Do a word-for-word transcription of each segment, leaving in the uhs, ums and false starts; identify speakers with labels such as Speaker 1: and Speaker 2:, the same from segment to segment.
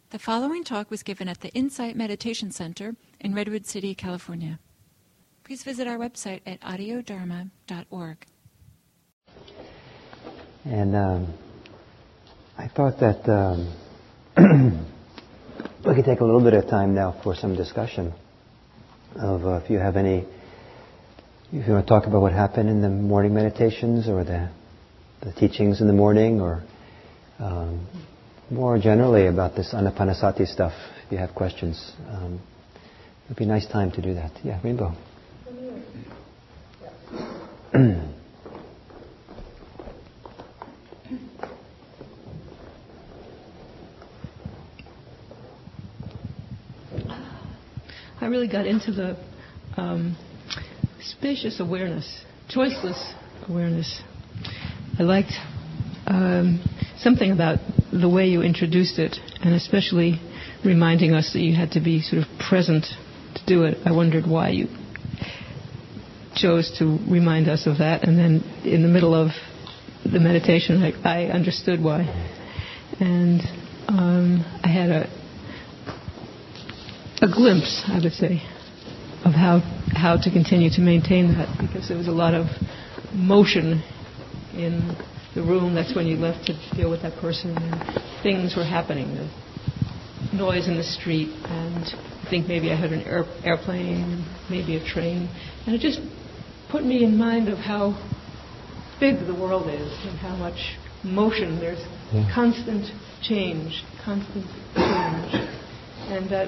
Speaker 1: The following talk was given at the Insight Meditation Center in Redwood City, California. Please visit our website at audio dharma dot org.
Speaker 2: And um, I thought that um, we could take a little bit of time now for some discussion of uh, if you have any, if you want to talk about what happened in the morning meditations or the, the teachings in the morning, or um, more generally about this Anapanasati stuff. If you have questions, um, it'd be a nice time to do that. Yeah, Rainbow.
Speaker 3: I really got into the um, spacious awareness, choiceless awareness. I liked um, something about the way you introduced it, and especially reminding us that you had to be sort of present to do it. I wondered why you chose to remind us of that, and then in the middle of the meditation, I, I understood why. And um, I had a a glimpse, I would say, of how how to continue to maintain that, because there was a lot of motion in the room. That's when you left to deal with that person, and things were happening. The noise in the street, and I think maybe I heard an air, airplane, maybe a train, and it just put me in mind of how big the world is and how much motion. There's yeah. constant change, constant change, and that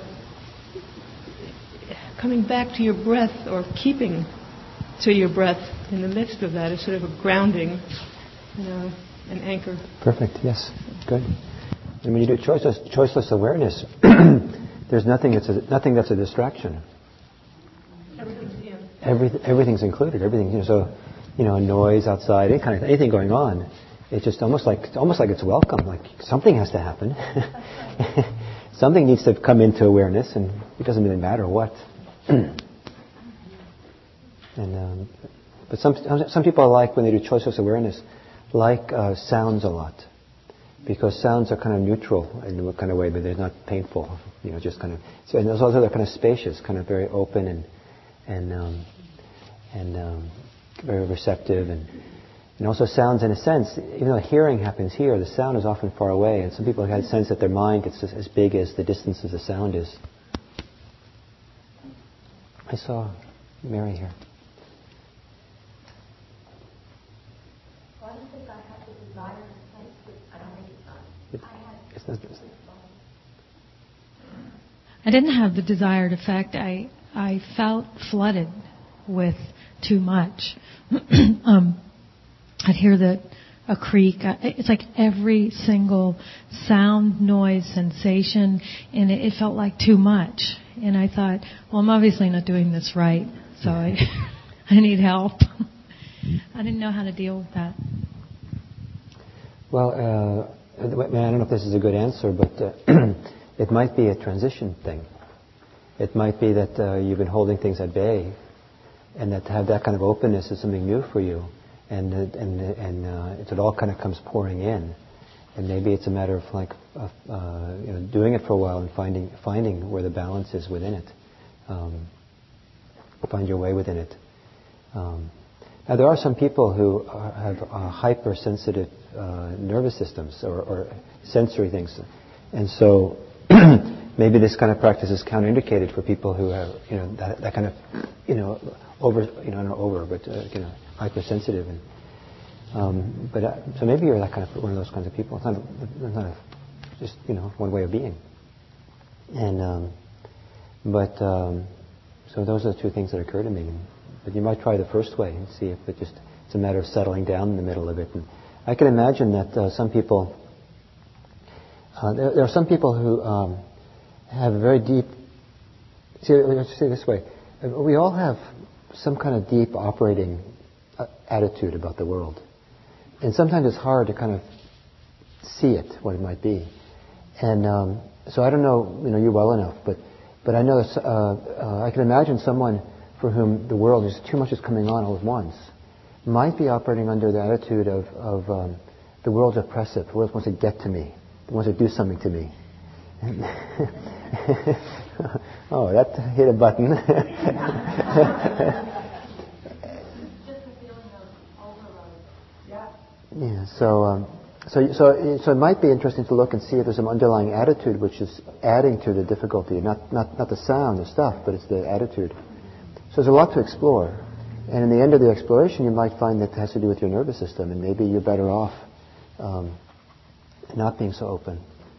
Speaker 3: coming back to your breath, or keeping to your breath in the midst of that, is sort of a grounding, you know, an anchor.
Speaker 2: Perfect. Yes. Good. And when you do choiceless, choiceless awareness, there's nothing that's a, nothing that's a distraction.
Speaker 3: Everything's yeah.
Speaker 2: Every, everything's included. Everything. You know, so, you know, noise outside, any kind of anything going on. It's just almost like it's almost like it's welcome. Like something has to happen. Something needs to come into awareness, and it doesn't really matter what. and um, but some some people like, when they do choiceless awareness, like uh, sounds a lot, because sounds are kind of neutral in a kind of way, but they're not painful. You know, just kind of. So, and those also they're kind of spacious, kind of very open and and um, and um, very receptive, and and also sounds in a sense. Even though hearing happens here, the sound is often far away, and some people have a sense that their mind gets as big as the distance as the sound is. I saw Mary here.
Speaker 4: Well, I don't think I have the desire to think, but I don't think it's not.
Speaker 2: It,
Speaker 4: I had
Speaker 2: it's not, it's,
Speaker 5: I didn't have the desired effect. I I felt flooded with too much. um, I'd hear the a creak. It's like every single sound, noise, sensation, and it, it felt like too much. And I thought, well, I'm obviously not doing this right, so I, I need help. I didn't know how to deal with that.
Speaker 2: Well, uh, I don't know if this is a good answer, but uh, it might be a transition thing. It might be that uh, you've been holding things at bay, and that to have that kind of openness is something new for you, and uh, and and uh, it all kind of comes pouring in. And maybe it's a matter of like of, uh, you know, doing it for a while and finding finding where the balance is within it. Um, find your way within it. Um, now there are some people who are, have uh, hypersensitive uh, nervous systems or, or sensory things, and so maybe this kind of practice is counterindicated for people who have, you know, that, that kind of, you know, over, you know, not over, but uh, you know, hypersensitive. And, Um, but uh, so maybe you're that kind of one of those kinds of people. It's not, it's not a, just you know one way of being. And um, but um, so those are the two things that occur to me. But you might try the first way and see if it just it's a matter of settling down in the middle of it. And I can imagine that uh, some people uh, there, there are some people who um, have a very deep. See, let's say it this way: we all have some kind of deep operating uh, attitude about the world. And sometimes it's hard to kind of see it, what it might be. And um, so I don't know, you know, you well enough, but but I know uh, uh, I can imagine someone for whom the world is too much is coming on all at once might be operating under the attitude of, of um, the world's oppressive, the world wants to get to me, it wants to do something to me. Oh, that hit a button.
Speaker 4: Just a feeling of overload. Yeah.
Speaker 2: Yeah. So, um, so, so, so it might be interesting to look and see if there's some underlying attitude which is adding to the difficulty. Not, not, not the sound, the stuff, but it's the attitude. So there's a lot to explore. And in the end of the exploration, you might find that it has to do with your nervous system, and maybe you're better off um, not being so open,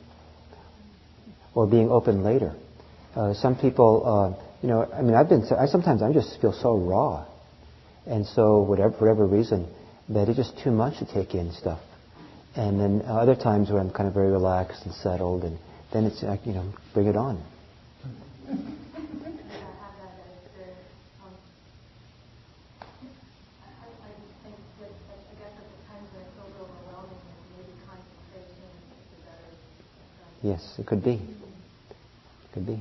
Speaker 2: or being open later. Uh, some people, uh, you know, I mean, I've been, I sometimes I just feel so raw, and so whatever, for whatever reason, that it's just too much to take in stuff. And then other times where I'm kind of very relaxed and settled, and then it's like, you know, bring it on. Yes, it could be. It could be.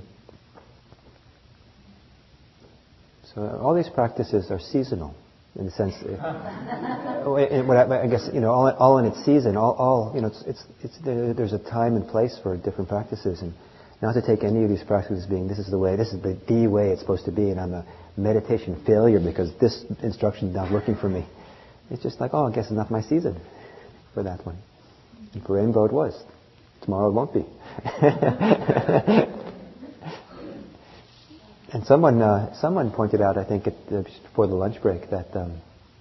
Speaker 2: So all these practices are seasonal, in the sense. Uh, what I, I guess you know, all, all in its season. All, all you know, it's, it's, it's there, there's a time and place for different practices, and not to take any of these practices being this is the way, this is the the way it's supposed to be, and I'm a meditation failure because this instruction is not working for me. It's just like, oh, I guess it's not my season for that one. And for Rainbow it was. Tomorrow it won't be. And someone uh, someone pointed out, I think, at, uh, before the lunch break, that um,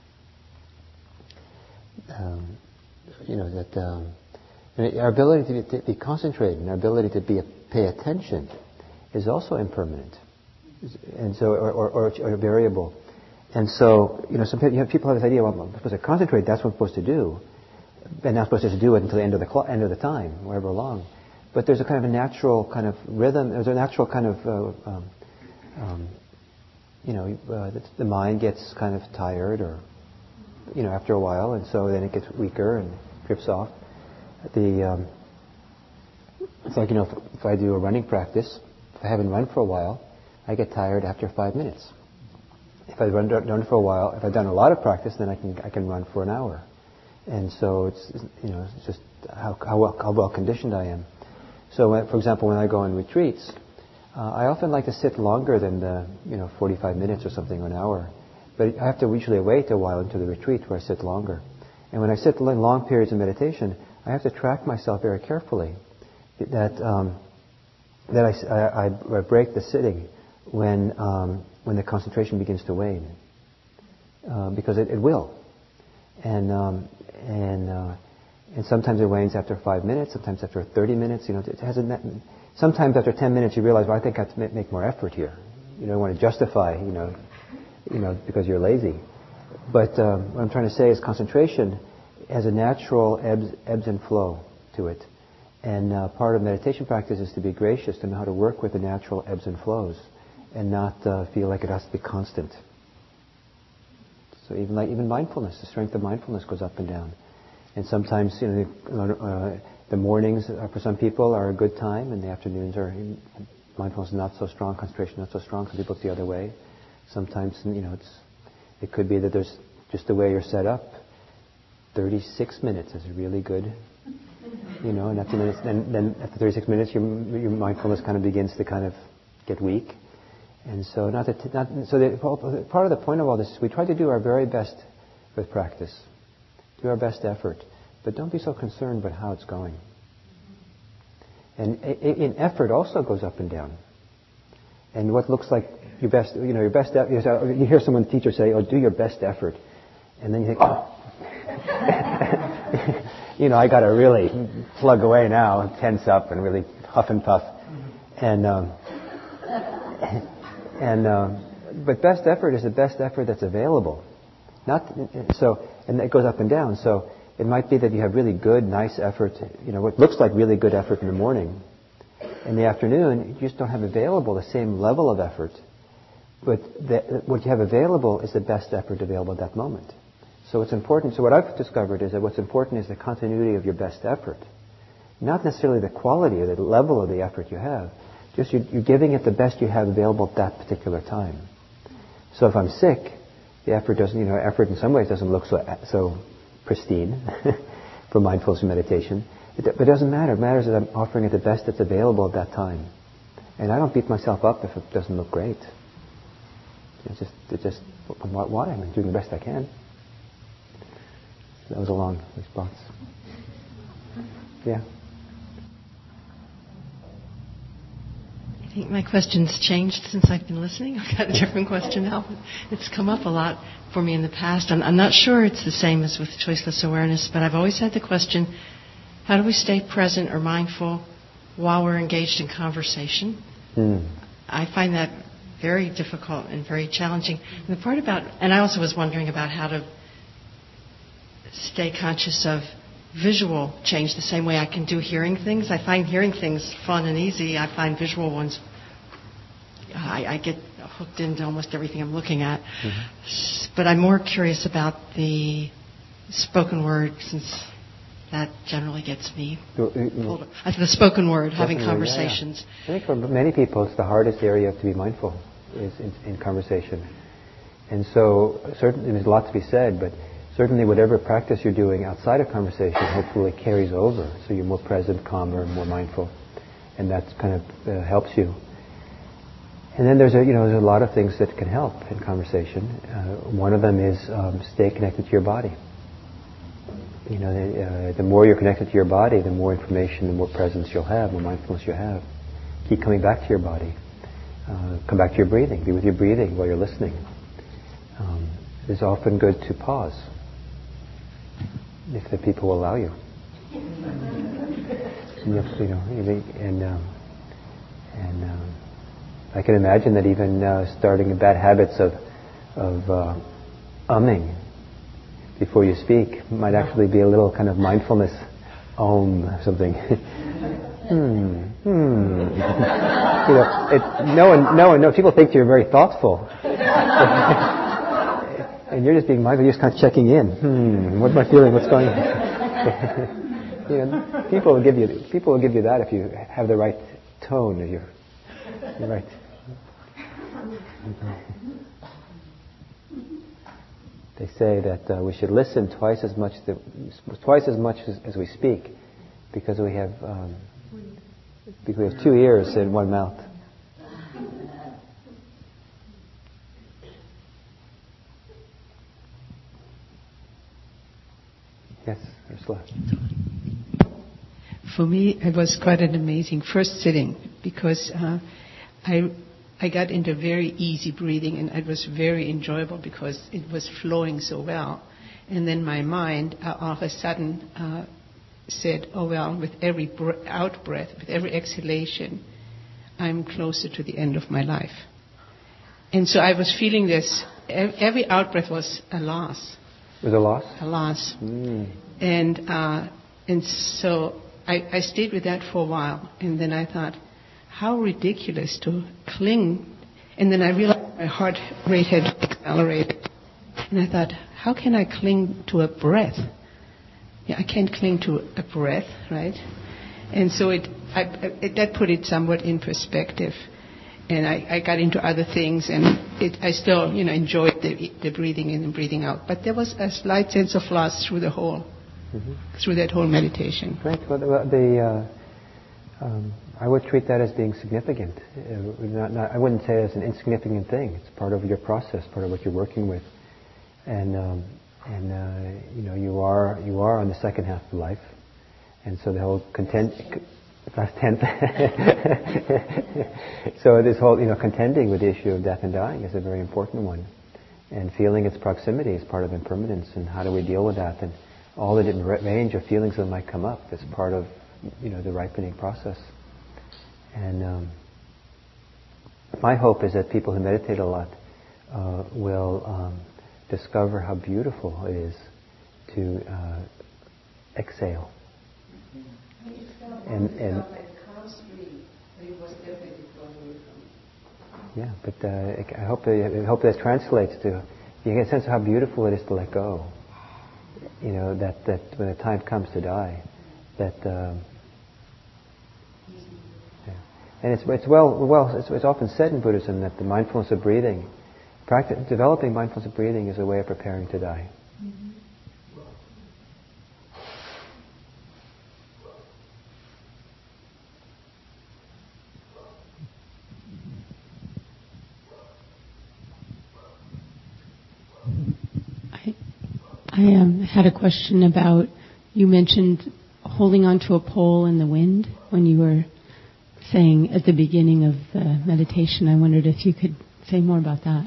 Speaker 2: um, you know that um, our ability to be, to be concentrated and our ability to be pay attention is also impermanent, and so or, or, or, or variable. And so, you know, some people, you know, people have this idea, well, I'm supposed to concentrate. That's what I'm supposed to do. And not supposed to do it until the end of the cl- end of the time, however long. But there's a kind of a natural kind of rhythm. There's a natural kind of, uh, um, um, you know, uh, the, the mind gets kind of tired, or you know, after a while, and so then it gets weaker and drifts off. The um, it's like, you know, if, if I do a running practice, if I haven't run for a while, I get tired after five minutes. If I've run, done for a while, if I've done a lot of practice, then I can I can run for an hour. And so it's, you know, it's just how, how, well, how well conditioned I am. So, when, for example, when I go on retreats, uh, I often like to sit longer than the, you know, forty-five minutes or something, or an hour. But I have to usually wait a while into the retreat where I sit longer. And when I sit in long periods of meditation, I have to track myself very carefully that um, that I, I, I break the sitting when um, when the concentration begins to wane, uh, because it, it will. And um, and uh, and sometimes it wanes after five minutes. Sometimes after thirty minutes. You know, it hasn't. Sometimes after ten minutes, you realize, well, I think I have to make more effort here. You don't want to justify, you know, you know, because you're lazy. But um, what I'm trying to say is, concentration has a natural ebbs, ebbs and flow to it, and uh, part of meditation practice is to be gracious, to know how to work with the natural ebbs and flows, and not uh, feel like it has to be constant. So even like even mindfulness, the strength of mindfulness goes up and down. And sometimes, you know, the, uh, the mornings uh, for some people are a good time, and the afternoons are mindfulness is not so strong, concentration not so strong. Some people it's the other way. Sometimes, you know, it's it could be that there's just the way you're set up. thirty-six minutes is really good, you know, and after minutes, then, then after thirty-six minutes, your your mindfulness kind of begins to kind of get weak. And so, not that, not, so the, part of the point of all this is we try to do our very best with practice, do our best effort, but don't be so concerned about how it's going. And in effort also goes up and down. And what looks like your best, you know, your best, you hear someone, teacher say, "Oh, do your best effort," and then you think, "Oh, you know, I got to really plug away now, tense up, and really huff and puff," and. Um, And uh, but best effort is the best effort that's available. Not so, and it goes up and down. So it might be that you have really good, nice effort. You know, what looks like really good effort in the morning. In the afternoon, you just don't have available the same level of effort. But the, what you have available is the best effort available at that moment. So it's important. So what I've discovered is that what's important is the continuity of your best effort, not necessarily the quality or the level of the effort you have. Just you're, you're giving it the best you have available at that particular time. So if I'm sick, the effort doesn't, you know, effort in some ways doesn't look so so pristine for mindfulness and meditation. It, but it doesn't matter. It matters that I'm offering it the best that's available at that time. And I don't beat myself up if it doesn't look great. It's just, it's just why? I'm doing the best I can. That was a long response. Yeah.
Speaker 6: I think my question's changed since I've been listening. I've got a different question now. It's come up a lot for me in the past. I'm, I'm not sure it's the same as with choiceless awareness, but I've always had the question, how do we stay present or mindful while we're engaged in conversation?
Speaker 2: Mm.
Speaker 6: I find that very difficult and very challenging. And the part about, and I also was wondering about how to stay conscious of visual change the same way I can do hearing things. I find hearing things fun and easy. I find visual ones, I, I get hooked into almost everything I'm looking at. Mm-hmm. But I'm more curious about the spoken word, since that generally gets me pulled. The spoken word, having conversations.
Speaker 2: Yeah, yeah. I think for many people it's the hardest area to be mindful, is in, in conversation. And so certainly there's a lot to be said, but certainly whatever practice you're doing outside of conversation hopefully carries over, so you're more present, calmer, more mindful, and that kind of uh, helps you. And then there's a, you know, there's a lot of things that can help in conversation. Uh, one of them is um, stay connected to your body. You know, the, uh, the more you're connected to your body, the more information, the more presence you'll have, the more mindfulness you'll have. Keep coming back to your body. Uh, come back to your breathing. Be with your breathing while you're listening. Um, it's often good to pause, if the people will allow you. And, you, have to, you know, and um, and um, I can imagine that even uh, starting bad habits of of uh, umming before you speak might actually be a little kind of mindfulness, om or something. hmm, hmm. You know, it, no one, no one, no. People think you're very thoughtful. And you're just being mindful, you're just kind of checking in. Hmm, what am I feeling? What's going on? You know, people will give you people will give you that if you have the right tone, if you're, you're right. They say that uh, we should listen twice as much the, twice as much as, as we speak, because we have um, because we have two ears and one mouth. Yes, Ursula.
Speaker 7: For me, it was quite an amazing first sitting, because uh, I I got into very easy breathing, and it was very enjoyable because it was flowing so well. And then my mind uh, all of a sudden uh, said, oh well, with every br- out breath, with every exhalation, I'm closer to the end of my life. And so I was feeling this, every out breath was a loss.
Speaker 2: Was a loss?
Speaker 7: A loss.
Speaker 2: Mm.
Speaker 7: And uh, and so I, I stayed with that for a while, and then I thought, how ridiculous to cling. And then I realized my heart rate had accelerated. And I thought, how can I cling to a breath? Yeah, I can't cling to a breath, right? And so it, I, it that put it somewhat in perspective. And I, I got into other things, and it, I still, you know, enjoyed the, the breathing in and breathing out. But there was a slight sense of loss through the whole, mm-hmm. through that whole meditation.
Speaker 2: Right. Well, the, the uh, um, I would treat that as being significant. Uh, not, not, I wouldn't say it's an insignificant thing. It's part of your process, part of what you're working with, and um, and uh, you know, you are you are on the second half of life, and so the whole content. Last tenth. So this whole, you know, contending with the issue of death and dying is a very important one, and feeling its proximity is part of impermanence. And how do we deal with that? And all the different range of feelings that might come up is part of, you know, the ripening process. And um, my hope is that people who meditate a lot uh, will um, discover how beautiful it is to uh, exhale. And, and yeah, but uh, I hope that, I hope that translates to, you get a sense of how beautiful it is to let go. You know, that, that when the time comes to die, that um, yeah. And it's it's well well it's, it's often said in Buddhism that the mindfulness of breathing, practice, developing mindfulness of breathing is a way of preparing to die.
Speaker 8: I um, had a question about, you mentioned holding onto a pole in the wind when you were saying at the beginning of the meditation. I wondered if you could say more about that.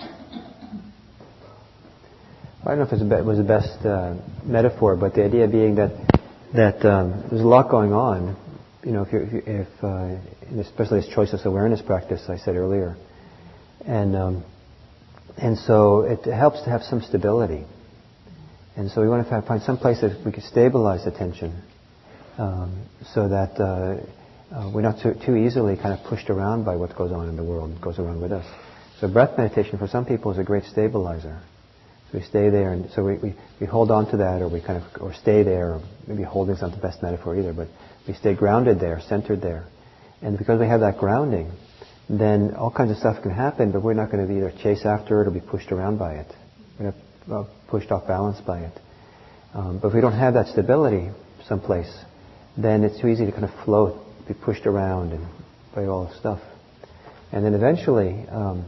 Speaker 2: I don't know if it was the best uh, metaphor, but the idea being that that um, there's a lot going on. You know, if, you're, if, you, if uh, especially this choiceless awareness practice I said earlier, and um, and so it helps to have some stability. And so we want to find some place that we can stabilize attention, um, so that uh, uh, we're not too, too easily kind of pushed around by what goes on in the world, goes around with us. So breath meditation for some people is a great stabilizer. So we stay there, and so we, we, we hold on to that, or we kind of, or stay there. Or maybe holding's not the best metaphor either, but we stay grounded there, centered there. And because we have that grounding, then all kinds of stuff can happen, but we're not going to either chase after it or be pushed around by it. We're not uh, pushed off balance by it. Um, but if we don't have that stability someplace, then it's too easy to kind of float, be pushed around and by all the stuff. And then eventually, um,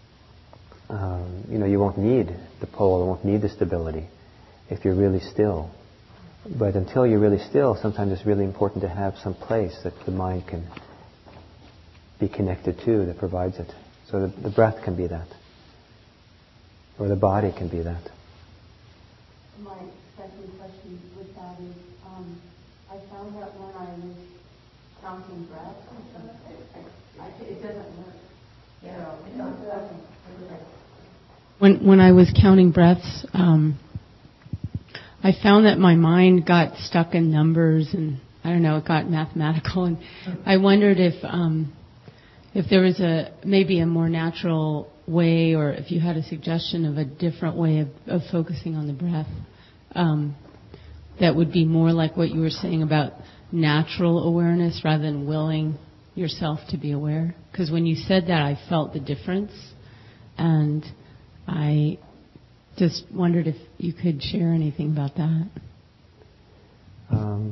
Speaker 2: um, you know, you won't need the pole, you won't need the stability if you're really still. But until you're really still, sometimes it's really important to have some place that the mind can be connected to that provides it. So the, the breath can be that. Or the body can be that.
Speaker 4: My second question with that is, um, I found that when I was counting breath, I, I, it doesn't work. Yeah, it doesn't.
Speaker 8: When when I was counting breaths, um, I found that my mind got stuck in numbers, and I don't know, it got mathematical, and I wondered if um, if there was a maybe a more natural way, or if you had a suggestion of a different way of, of focusing on the breath, um, that would be more like what you were saying about natural awareness rather than willing yourself to be aware. Because when you said that, I felt the difference, and I just wondered if you could share anything about that.
Speaker 2: Um,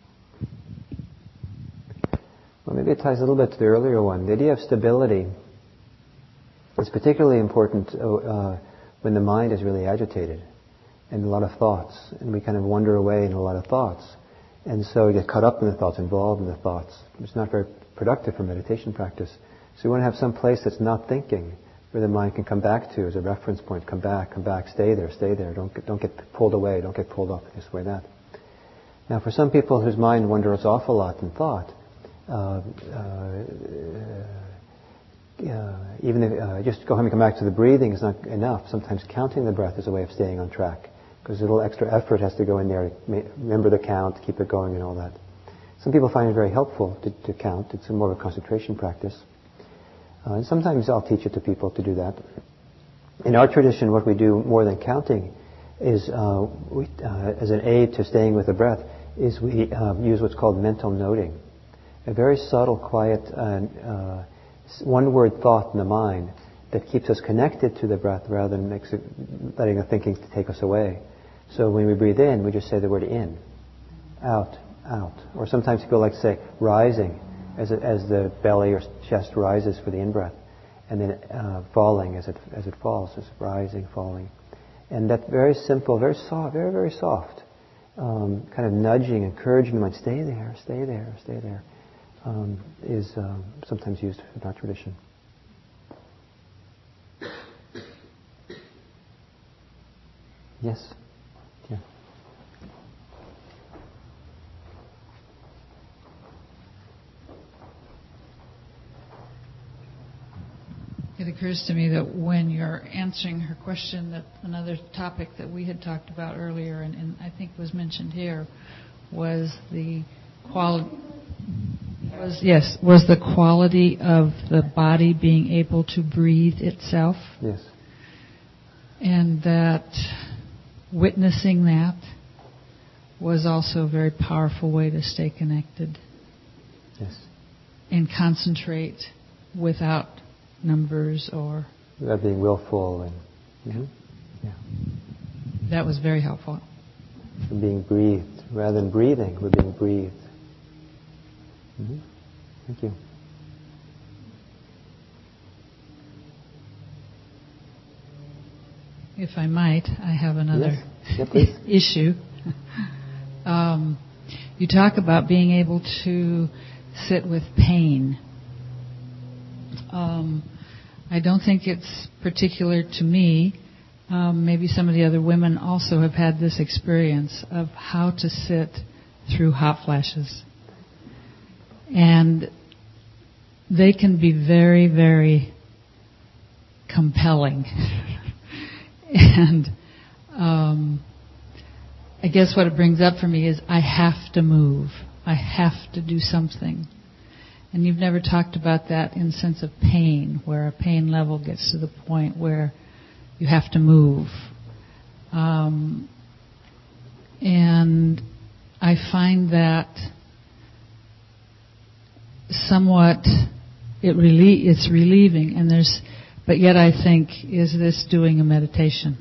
Speaker 2: well, maybe it ties a little bit to the earlier one. The idea of stability is particularly important uh, when the mind is really agitated and a lot of thoughts, and we kind of wander away in a lot of thoughts. And so we get caught up in the thoughts, involved in the thoughts. It's not very productive for meditation practice. So we want to have some place that's not thinking, where the mind can come back to as a reference point. Come back, come back, stay there, stay there. Don't get, don't get pulled away, don't get pulled off this way, that. Now for some people whose mind wanders off a lot in thought, uh, uh, uh, even if uh, just go home and come back to the breathing is not enough. Sometimes counting the breath is a way of staying on track, because a little extra effort has to go in there to remember the count, keep it going and all that. Some people find it very helpful to, to count. It's more of a concentration practice. Uh, and sometimes I'll teach it to people to do that. In our tradition, what we do more than counting is, uh, we, uh, as an aid to staying with the breath, is we uh, use what's called mental noting. A very subtle, quiet, uh, uh, one-word thought in the mind that keeps us connected to the breath rather than makes it, letting the thinking to take us away. So when we breathe in, we just say the word in, out, out. Or sometimes people like to say rising, as it, as the belly or chest rises for the in-breath, and then uh, falling as it as it falls, just rising, falling. And that very simple, very soft, very, very soft, um, kind of nudging, encouraging the mind, stay there, stay there, stay there, um, is um, sometimes used in our tradition. Yes? Yeah.
Speaker 9: It occurs to me that when you're answering her question, that another topic that we had talked about earlier, and, and I think was mentioned here, was the quality. Was yes, was the quality of the body being able to breathe itself.
Speaker 2: Yes.
Speaker 9: And that witnessing that was also a very powerful way to stay connected.
Speaker 2: Yes.
Speaker 9: And concentrate without numbers or...
Speaker 2: Without being willful. And, mm-hmm. Yeah.
Speaker 9: That was very helpful.
Speaker 2: We're being breathed. Rather than breathing, we're being breathed. Mm-hmm. Thank you.
Speaker 9: if I might, I have another
Speaker 2: yes. Yeah,
Speaker 9: issue. um, you talk about being able to sit with pain. Um, I don't think it's particular to me. Um, maybe some of the other women also have had this experience of how to sit through hot flashes. And they can be very, very compelling. and um, I guess what it brings up for me is I have to move. I have to do something. And you've never talked about that in sense of pain, where a pain level gets to the point where you have to move. Um, and I find that somewhat it relie- it's relieving, and there's, but yet I think, is this doing a meditation?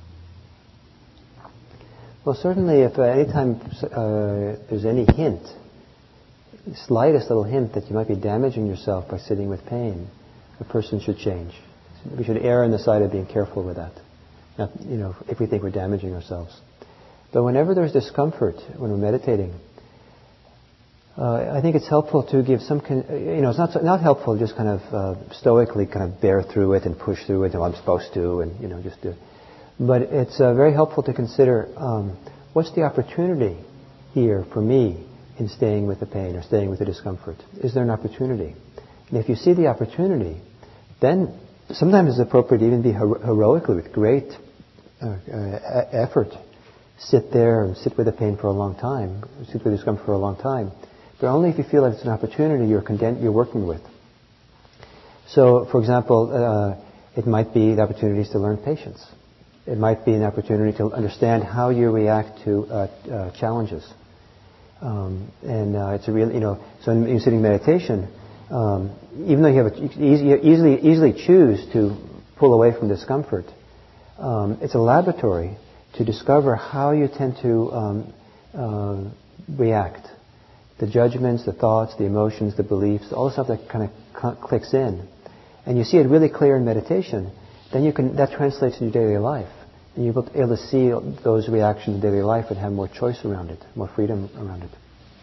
Speaker 2: Well, certainly, if uh, anytime uh, there's any hint, slightest little hint that you might be damaging yourself by sitting with pain, a person should change. We should err on the side of being careful with that. Not, you know, if we think we're damaging ourselves. But whenever there's discomfort when we're meditating, uh, I think it's helpful to give some, con- you know, it's not not helpful just kind of uh, stoically kind of bear through it and push through it. Oh, I'm supposed to, and you know, just do. But it's uh, very helpful to consider um, what's the opportunity here for me in staying with the pain or staying with the discomfort. Is there an opportunity? And if you see the opportunity, then sometimes it's appropriate to even be hero- heroically, with great uh, uh, effort, sit there and sit with the pain for a long time, sit with the discomfort for a long time, but only if you feel like it's an opportunity you're, content, you're working with. So, for example, uh, it might be the opportunities to learn patience. It might be an opportunity to understand how you react to uh, uh, challenges. Um, and uh, it's a real, you know, so in, in sitting meditation, um, even though you have a, you can easy, easily easily choose to pull away from discomfort, um, it's a laboratory to discover how you tend to um, uh, react. The judgments, the thoughts, the emotions, the beliefs, all the stuff that kind of cl- clicks in, and you see it really clear in meditation. Then you can that translates in your daily life, and you're able to see those reactions in daily life and have more choice around it, more freedom around it.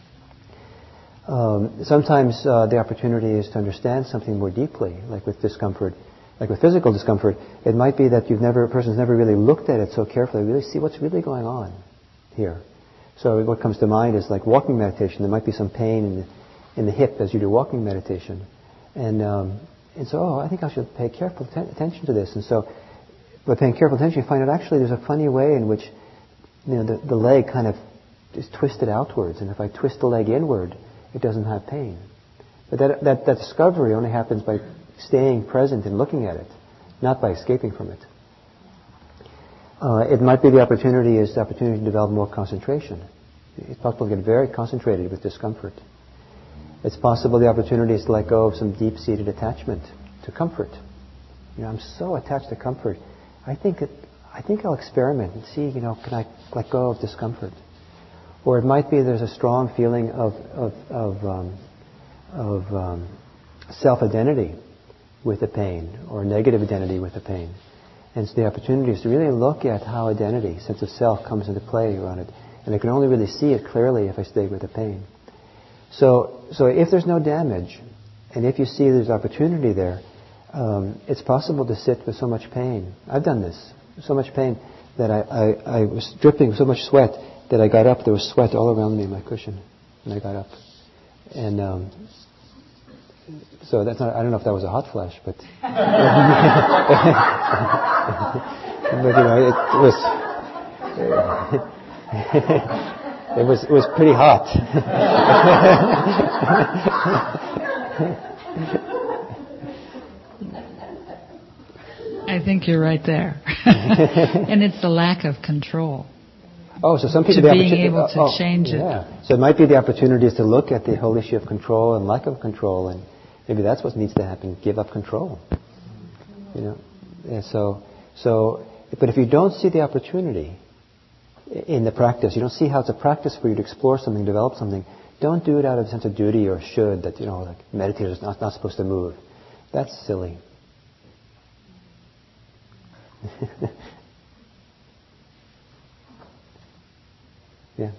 Speaker 2: Um, sometimes uh, the opportunity is to understand something more deeply, like with discomfort, like with physical discomfort. It might be that you've never, a person's never really looked at it so carefully, really see what's really going on here. So what comes to mind is like walking meditation. There might be some pain in the, in the hip as you do walking meditation, and um, and so oh, I think I should pay careful t- attention to this. And so, by paying careful attention, you find out actually there's a funny way in which, you know, the, the leg kind of is twisted outwards, and if I twist the leg inward, it doesn't have pain. But that, that, that discovery only happens by staying present and looking at it, not by escaping from it. Uh, it might be the opportunity is the opportunity to develop more concentration. It's possible to get very concentrated with discomfort. It's possible the opportunity is to let go of some deep-seated attachment to comfort. You know, I'm so attached to comfort. I think it, I think I'll experiment and see, you know, can I let go of discomfort? Or it might be there's a strong feeling of of of, um, of um, self-identity with the pain, or negative identity with the pain. And so the opportunity is to really look at how identity, sense of self, comes into play around it. And I can only really see it clearly if I stay with the pain. So, so if there's no damage, and if you see there's opportunity there, um, it's possible to sit with so much pain. I've done this, so much pain that I, I, I was dripping so much sweat that I got up. There was sweat all around me in my cushion, and I got up. And um, so that's not, I don't know if that was a hot flash, but but you know, it was it was it was pretty hot.
Speaker 9: I think you're right there. And it's the lack of control.
Speaker 2: Oh, so some people
Speaker 9: to being able to oh, change it.
Speaker 2: Yeah. So it might be the opportunity is to look at the whole issue of control and lack of control, and maybe that's what needs to happen. Give up control. You know. And so, so, but if you don't see the opportunity in the practice, you don't see how it's a practice for you to explore something, develop something. Don't do it out of a sense of duty or should that, you know, like meditators are not, not supposed to move. That's silly. Yeah.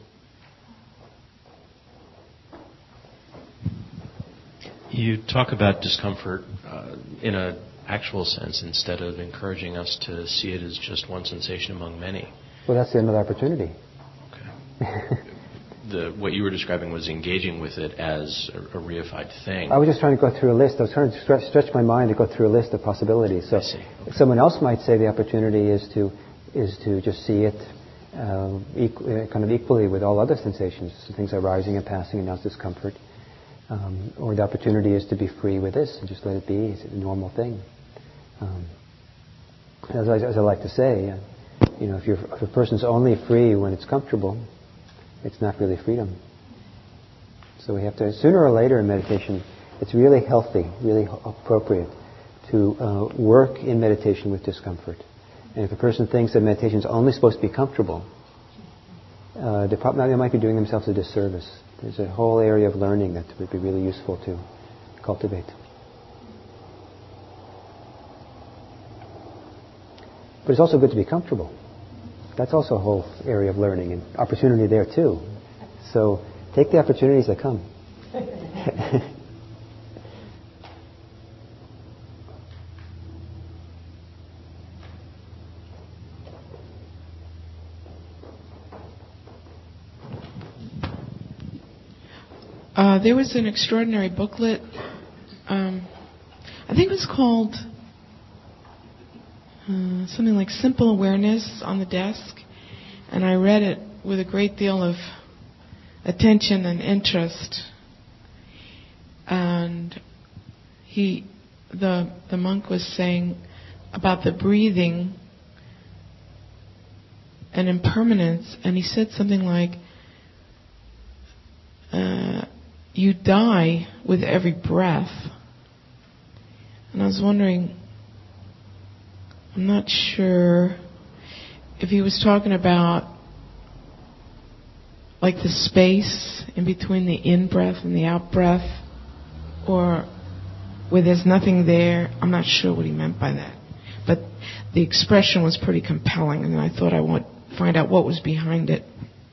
Speaker 10: You talk about discomfort uh, in an actual sense instead of encouraging us to see it as just one sensation among many.
Speaker 2: Well, that's another opportunity.
Speaker 10: Okay. the, what you were describing was engaging with it as a, a reified thing.
Speaker 2: I was just trying to go through a list. I was trying to stretch, stretch my mind to go through a list of possibilities. So
Speaker 10: I see. Okay.
Speaker 2: Someone else might say the opportunity is to is to just see it uh, equ- uh, kind of equally with all other sensations. So things are rising and passing, and now it's discomfort. Um, or the opportunity is to be free with this and just let it be. It's a normal thing. Um, as, I, as I like to say, uh, you know, if, you're, if a person's only free when it's comfortable, it's not really freedom. So we have to, sooner or later in meditation, it's really healthy, really appropriate to uh, work in meditation with discomfort. And if a person thinks that meditation is only supposed to be comfortable, uh, they, probably, they might be doing themselves a disservice. There's a whole area of learning that would be really useful to cultivate. But it's also good to be comfortable. That's also a whole area of learning and opportunity there too. So take the opportunities that come.
Speaker 11: Uh, there was an extraordinary booklet. Um, I think it was called uh, something like Simple Awareness on the desk, and I read it with a great deal of attention and interest. And he, the the monk, was saying about the breathing and impermanence, and he said something like, Uh, you die with every breath. And I was wondering, I'm not sure if he was talking about like the space in between the in-breath and the out-breath, or where there's nothing there. I'm not sure what he meant by that. But the expression was pretty compelling, and I thought I would find out what was behind it.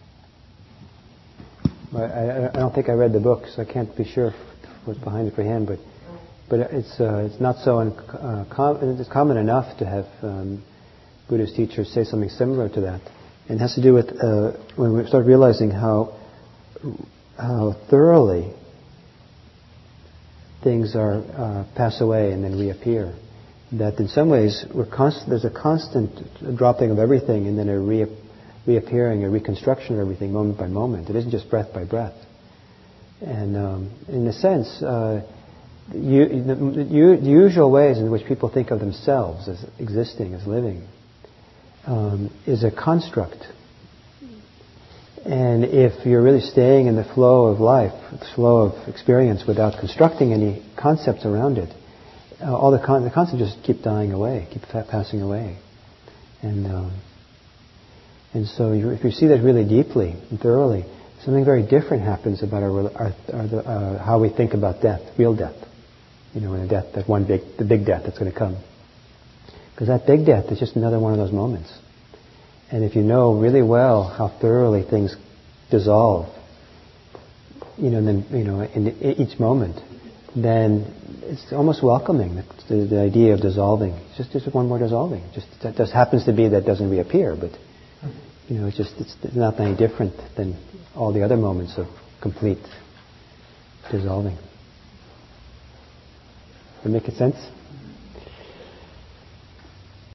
Speaker 2: I, I don't think I read the book, so I can't be sure what's behind it for him. But but it's uh, it's not so un, uh, com- it's common enough to have um, Buddhist teachers say something similar to that. And it has to do with uh, when we start realizing how how thoroughly things are uh, pass away and then reappear. That in some ways we're const- there's a constant dropping of everything and then a reappearing. reappearing, a reconstruction of everything moment by moment. It isn't just breath by breath. And um, in a sense, uh, you, the, the usual ways in which people think of themselves as existing, as living, um, is a construct. And if you're really staying in the flow of life, the flow of experience without constructing any concepts around it, uh, all the, con- the concepts just keep dying away, keep fa- passing away. And um, And so you, if you see that really deeply and thoroughly, something very different happens about our, our, our uh, how we think about death, real death. You know, and death, that one big, the big death that's going to come. Because that big death is just another one of those moments. And if you know really well how thoroughly things dissolve, you know, and then you know, in each moment, then it's almost welcoming the, the idea of dissolving. It's just just one more dissolving. Just that just happens to be that doesn't reappear, but. You know, it's just it's not any different than all the other moments of complete dissolving. Does that make sense?